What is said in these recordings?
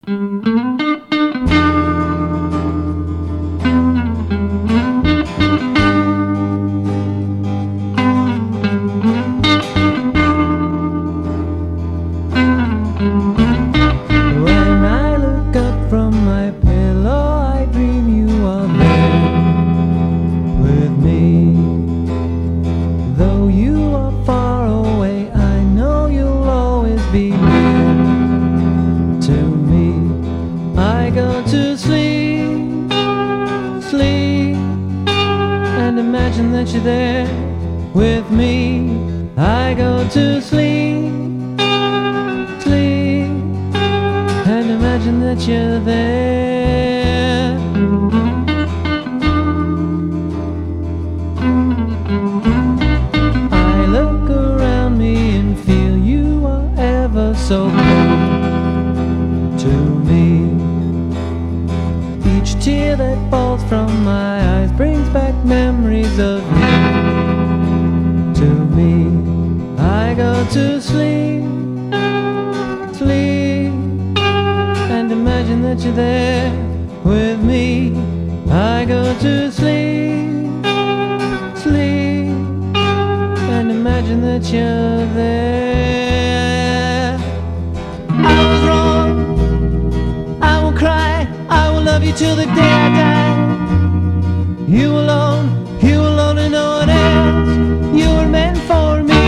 When I look up from my pillow, I dream you are there with me. Though you are far away, I know you'll always be near to me. I go to sleep, sleep, and imagine that you're there with me. I go to sleep, sleep, and imagine that you're there. I look around me and feel you are ever so close to me. Each tear that falls from my eyes brings back memories of you to me. I go to sleep, sleep, and imagine that you're there with me. I go to sleep, sleep, and imagine that you're there. I was wrong, I will cry, I will love you till the day I die. You alone and no one else, you were meant for me.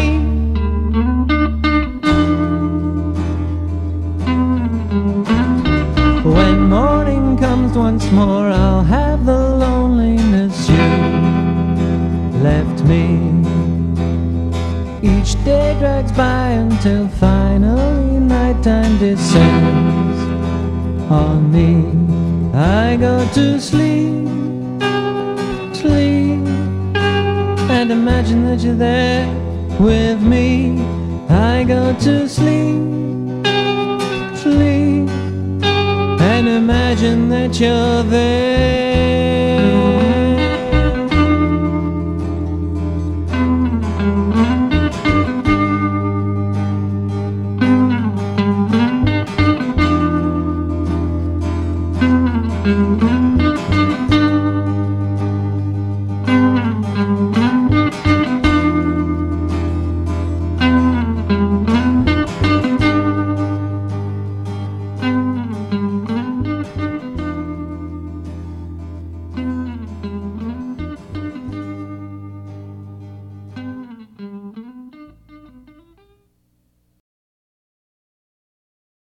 When morning comes once more, I'll have the loneliness you left me. Each day drags by until finally nighttime descends on me. I go to sleep, sleep, and imagine that you're there with me. I go to sleep, sleep, and imagine that you're there.